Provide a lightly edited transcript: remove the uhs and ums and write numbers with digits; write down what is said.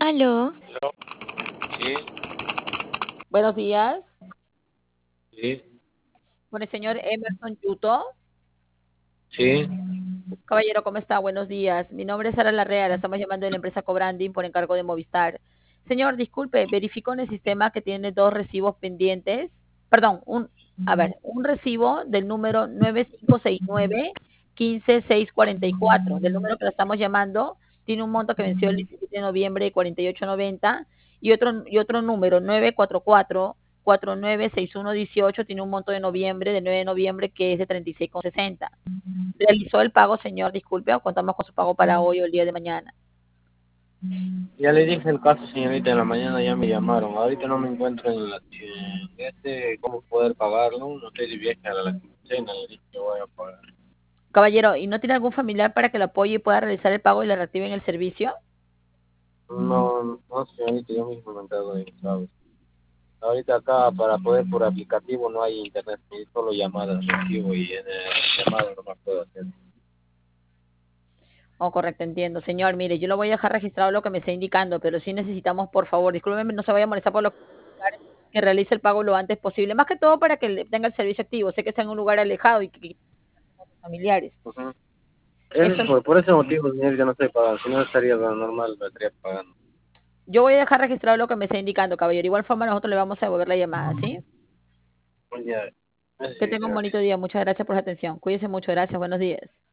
Aló, Sí, Buenos días, sí, con el señor Emerson Yuto. sí. Caballero, ¿cómo está? Buenos días. Mi nombre es Sara Larrea, la estamos llamando de la empresa Cobranding por encargo de Movistar. Señor, disculpe, verificó en el sistema que tiene dos recibos pendientes. Perdón, un recibo del número 9569-15644, del número que la estamos llamando, tiene un monto que venció el 17 de noviembre de 48.90 y otro número 944-496118 tiene un monto de noviembre, del 9 de noviembre, que es de 36,60. ¿Realizó el pago, señor? Disculpe, o contamos con su pago para hoy o el día de mañana. Ya le dije el caso, señorita, en la mañana ya me llamaron. Ahorita no me encuentro cómo poder pagarlo. No estoy de viaje a la quincena, le dije que voy a pagar. Caballero, ¿y no tiene algún familiar para que lo apoye y pueda realizar el pago y le reactiven el servicio? No, no, señorita, yo mismo me encargo de eso, ¿sabes? Ahorita acá para poder por aplicativo no hay internet, ni solo llamadas recibo y en llamadas no más puedo hacer. Oh, correcto, entiendo. Señor, mire, yo lo voy a dejar registrado lo que me está indicando, pero sí necesitamos, por favor, discúlpeme, no se vaya a molestar por lo que realice el pago lo antes posible. Más que todo para que tenga el servicio activo. Sé que está en un lugar alejado y que familiares. Ujú. Eso, Por ese motivo, señorita, no estoy pagando. Si no estaría lo normal, lo estaría pagando. yo voy a dejar registrado lo que me está indicando, caballero. Igual forma nosotros le vamos a devolver la llamada, ¿sí? Ya, Que tenga un bonito gracias. día. Muchas gracias por su atención. Cuídese mucho. Gracias. Buenos días.